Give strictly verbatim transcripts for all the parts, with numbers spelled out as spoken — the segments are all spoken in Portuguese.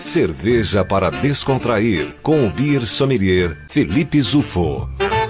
Cerveja para descontrair, com o Beer Sommelier Felipe Zufo.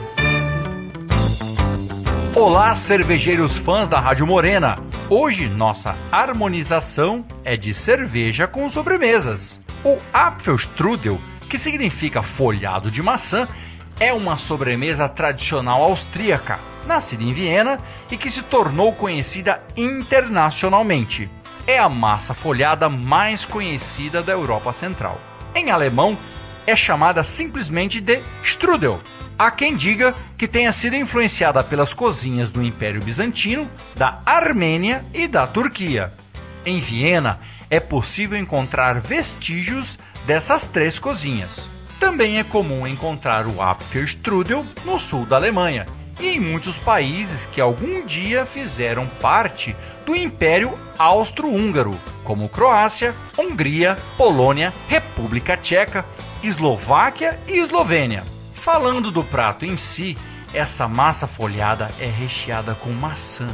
Olá, cervejeiros fãs da Rádio Morena. Hoje nossa harmonização é de cerveja com sobremesas. O Apfelstrudel, que significa folhado de maçã, é uma sobremesa tradicional austríaca, nascida em Viena e que se tornou conhecida internacionalmente. É a massa folhada mais conhecida da Europa Central. Em alemão, é chamada simplesmente de Strudel. Há quem diga que tenha sido influenciada pelas cozinhas do Império Bizantino, da Armênia e da Turquia. Em Viena, é possível encontrar vestígios dessas três cozinhas. Também é comum encontrar o Apfelstrudel no sul da Alemanha e em muitos países que algum dia fizeram parte do Império Austro-Húngaro, como Croácia, Hungria, Polônia, República Tcheca, Eslováquia e Eslovênia. Falando do prato em si, essa massa folhada é recheada com maçã,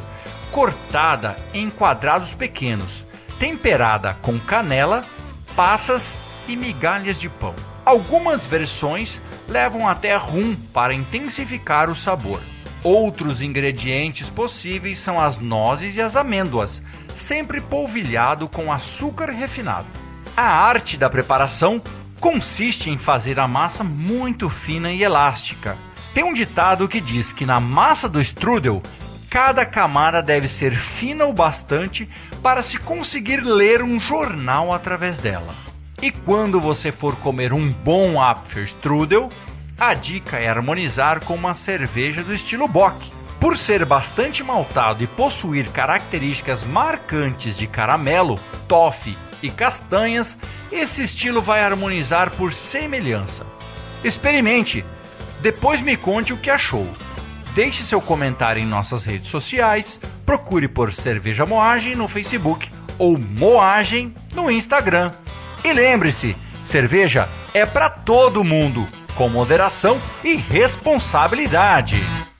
cortada em quadrados pequenos, temperada com canela, passas e migalhas de pão. Algumas versões levam até rum para intensificar o sabor. Outros ingredientes possíveis são as nozes e as amêndoas, sempre polvilhado com açúcar refinado. A arte da preparação consiste em fazer a massa muito fina e elástica. Tem um ditado que diz que na massa do strudel, cada camada deve ser fina o bastante para se conseguir ler um jornal através dela. E quando você for comer um bom Apfelstrudel, a dica é harmonizar com uma cerveja do estilo Bock. Por ser bastante maltado e possuir características marcantes de caramelo, toffee e castanhas, esse estilo vai harmonizar por semelhança. Experimente, depois me conte o que achou. Deixe seu comentário em nossas redes sociais, procure por Cerveja Moagem no Facebook ou Moagem no Instagram. E lembre-se, cerveja é para todo mundo, com moderação e responsabilidade.